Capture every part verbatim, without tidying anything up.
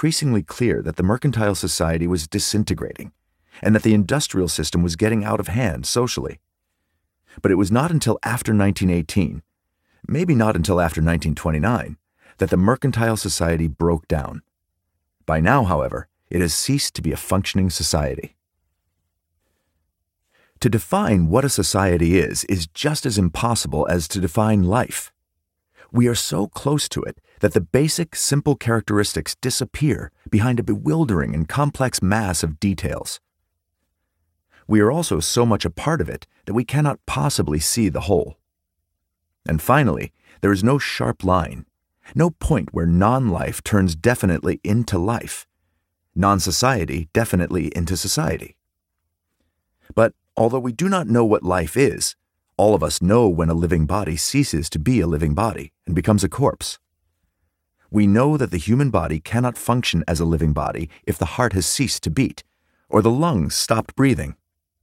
increasingly clear that the mercantile society was disintegrating and that the industrial system was getting out of hand socially. But it was not until after nineteen eighteen, maybe not until after nineteen twenty-nine, that the mercantile society broke down. By now, however, it has ceased to be a functioning society. To define what a society is is just as impossible as to define life. We are so close to it that the basic, simple characteristics disappear behind a bewildering and complex mass of details. We are also so much a part of it that we cannot possibly see the whole. And finally, there is no sharp line, no point where non-life turns definitely into life, non-society definitely into society. But although we do not know what life is, all of us know when a living body ceases to be a living body and becomes a corpse. We know that the human body cannot function as a living body if the heart has ceased to beat or the lungs stopped breathing.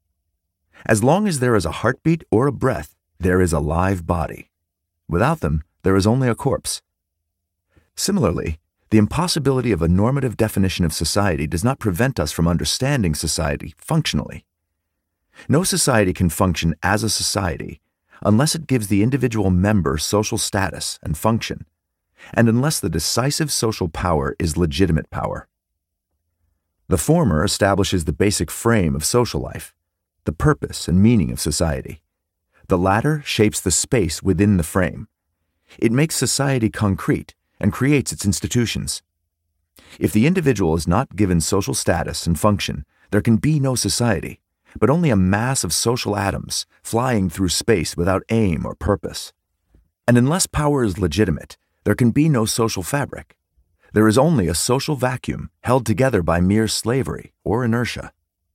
As long as there is a heartbeat or a breath, there is a live body. Without them, there is only a corpse. Similarly, the impossibility of a normative definition of society does not prevent us from understanding society functionally. No society can function as a society unless it gives the individual member social status and function, and unless the decisive social power is legitimate power. The former establishes the basic frame of social life, the purpose and meaning of society. The latter shapes the space within the frame. It makes society concrete and creates its institutions. If the individual is not given social status and function, there can be no society, but only a mass of social atoms flying through space without aim or purpose. And unless power is legitimate, there can be no social fabric. There is only a social vacuum held together by mere slavery or inertia.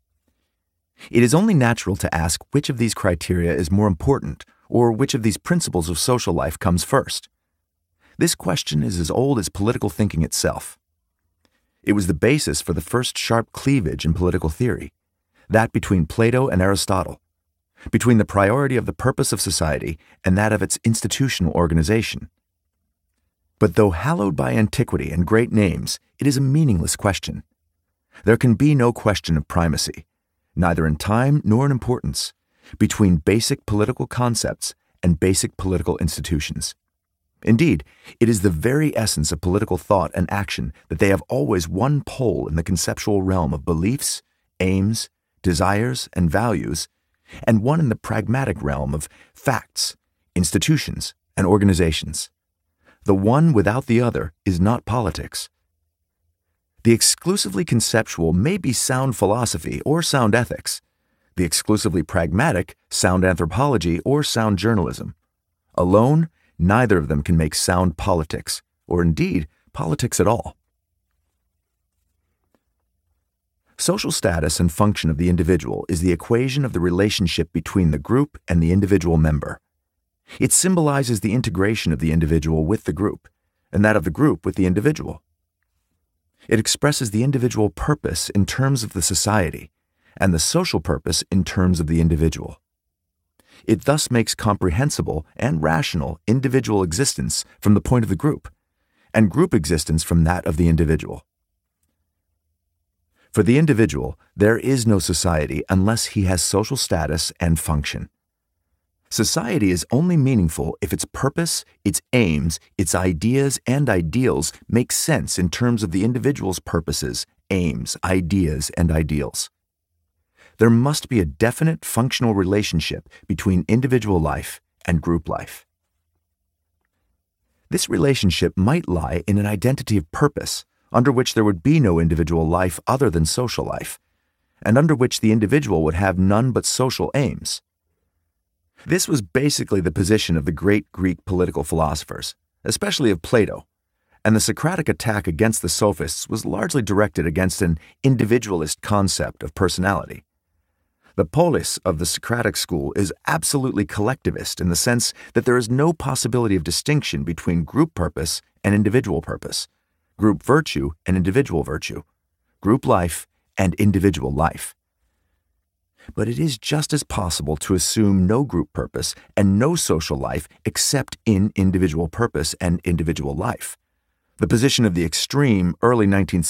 It is only natural to ask which of these criteria is more important, or which of these principles of social life comes first. This question is as old as political thinking itself. It was the basis for the first sharp cleavage in political theory, that between Plato and Aristotle, between the priority of the purpose of society and that of its institutional organization. But though hallowed by antiquity and great names, it is a meaningless question. There can be no question of primacy, neither in time nor in importance, between basic political concepts and basic political institutions. Indeed, it is the very essence of political thought and action that they have always one pole in the conceptual realm of beliefs, aims, desires, and values, and one in the pragmatic realm of facts, institutions, and organizations. The one without the other is not politics. The exclusively conceptual may be sound philosophy or sound ethics, the exclusively pragmatic, sound anthropology or sound journalism. Alone, neither of them can make sound politics, or indeed, politics at all. Social status and function of the individual is the equation of the relationship between the group and the individual member. It symbolizes the integration of the individual with the group, and that of the group with the individual. It expresses the individual purpose in terms of the society, and the social purpose in terms of the individual. It thus makes comprehensible and rational individual existence from the point of the group, and group existence from that of the individual. For the individual, there is no society unless he has social status and function. Society is only meaningful if its purpose, its aims, its ideas, and ideals make sense in terms of the individual's purposes, aims, ideas, and ideals. There must be a definite functional relationship between individual life and group life. This relationship might lie in an identity of purpose, under which there would be no individual life other than social life, and under which the individual would have none but social aims. This was basically the position of the great Greek political philosophers, especially of Plato, and the Socratic attack against the sophists was largely directed against an individualist concept of personality. The polis of the Socratic school is absolutely collectivist in the sense that there is no possibility of distinction between group purpose and individual purpose, group virtue and individual virtue, group life and individual life. But it is just as possible to assume no group purpose and no social life except in individual purpose and individual life, the position of the extreme early nineteenth